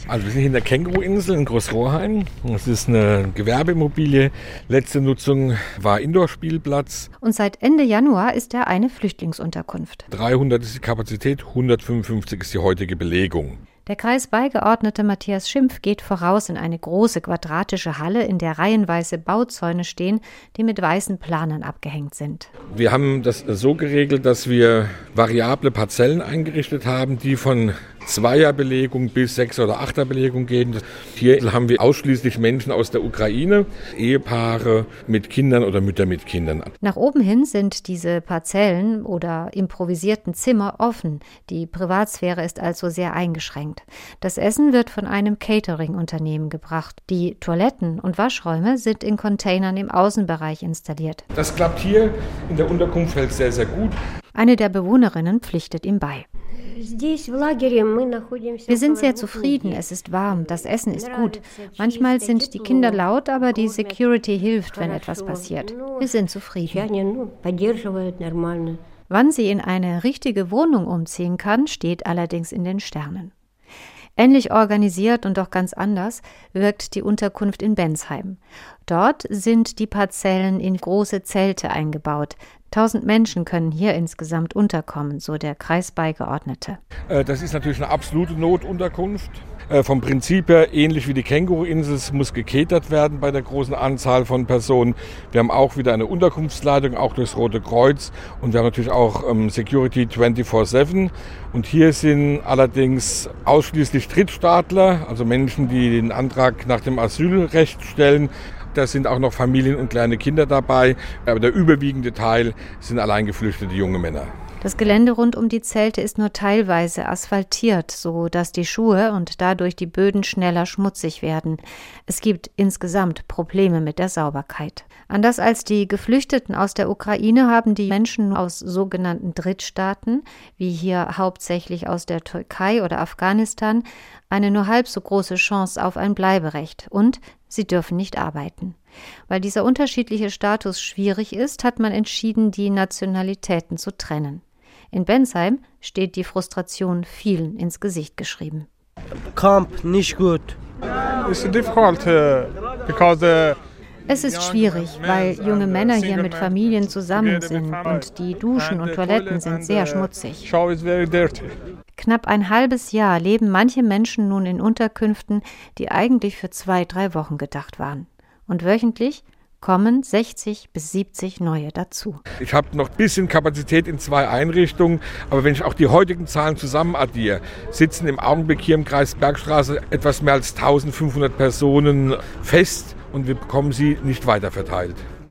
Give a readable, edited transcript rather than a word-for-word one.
Also wir sind hier in der Känguru-Insel in Großrohrheim. Das ist eine Gewerbeimmobilie. Letzte Nutzung war Indoor-Spielplatz. Und seit Ende Januar ist er eine Flüchtlingsunterkunft. 300 ist die Kapazität, 155 ist die heutige Belegung. Der Kreisbeigeordnete Matthias Schimpf geht voraus in eine große quadratische Halle, in der reihenweise Bauzäune stehen, die mit weißen Planen abgehängt sind. Wir haben das so geregelt, dass wir variable Parzellen eingerichtet haben, die von Zweierbelegung bis 6- oder 8er-Belegung gehen. Hier haben wir ausschließlich Menschen aus der Ukraine, Ehepaare mit Kindern oder Mütter mit Kindern. Nach oben hin sind diese Parzellen oder improvisierten Zimmer offen. Die Privatsphäre ist also sehr eingeschränkt. Das Essen wird von einem Catering-Unternehmen gebracht. Die Toiletten und Waschräume sind in Containern im Außenbereich installiert. Das klappt hier in der Unterkunft halt sehr, sehr gut. Eine der Bewohnerinnen pflichtet ihm bei. Wir sind sehr zufrieden, es ist warm, das Essen ist gut. Manchmal sind die Kinder laut, aber die Security hilft, wenn etwas passiert. Wir sind zufrieden. Wann sie in eine richtige Wohnung umziehen kann, steht allerdings in den Sternen. Ähnlich organisiert und doch ganz anders wirkt die Unterkunft in Bensheim. Dort sind die Parzellen in große Zelte eingebaut. 1000 Menschen können hier insgesamt unterkommen, so der Kreisbeigeordnete. Das ist natürlich eine absolute Notunterkunft. Vom Prinzip her ähnlich wie die Känguru-Insel, es muss gekatert werden bei der großen Anzahl von Personen. Wir haben auch wieder eine Unterkunftsleitung, auch durchs Rote Kreuz. Und wir haben natürlich auch Security 24/7. Und hier sind allerdings ausschließlich Drittstaatler, also Menschen, die den Antrag nach dem Asylrecht stellen. Da sind auch noch Familien und kleine Kinder dabei, aber der überwiegende Teil sind allein geflüchtete junge Männer. Das Gelände rund um die Zelte ist nur teilweise asphaltiert, so dass die Schuhe und dadurch die Böden schneller schmutzig werden. Es gibt insgesamt Probleme mit der Sauberkeit. Anders als die Geflüchteten aus der Ukraine haben die Menschen aus sogenannten Drittstaaten, wie hier hauptsächlich aus der Türkei oder Afghanistan, eine nur halb so große Chance auf ein Bleiberecht und sie dürfen nicht arbeiten. Weil dieser unterschiedliche Status schwierig ist, hat man entschieden, die Nationalitäten zu trennen. In Bensheim steht die Frustration vielen ins Gesicht geschrieben. Camp nicht gut. Es ist schwierig, weil junge Männer hier mit Familien zusammen sind und die Duschen und Toiletten sind sehr schmutzig. Knapp ein halbes Jahr leben manche Menschen nun in Unterkünften, die eigentlich für 2-3 Wochen gedacht waren. Und wöchentlich kommen 60 bis 70 neue dazu. Ich habe noch ein bisschen Kapazität in 2 Einrichtungen, aber wenn ich auch die heutigen Zahlen zusammen addiere, sitzen im Augenblick hier im Kreis Bergstraße etwas mehr als 1500 Personen fest und wir bekommen sie nicht weiter verteilt.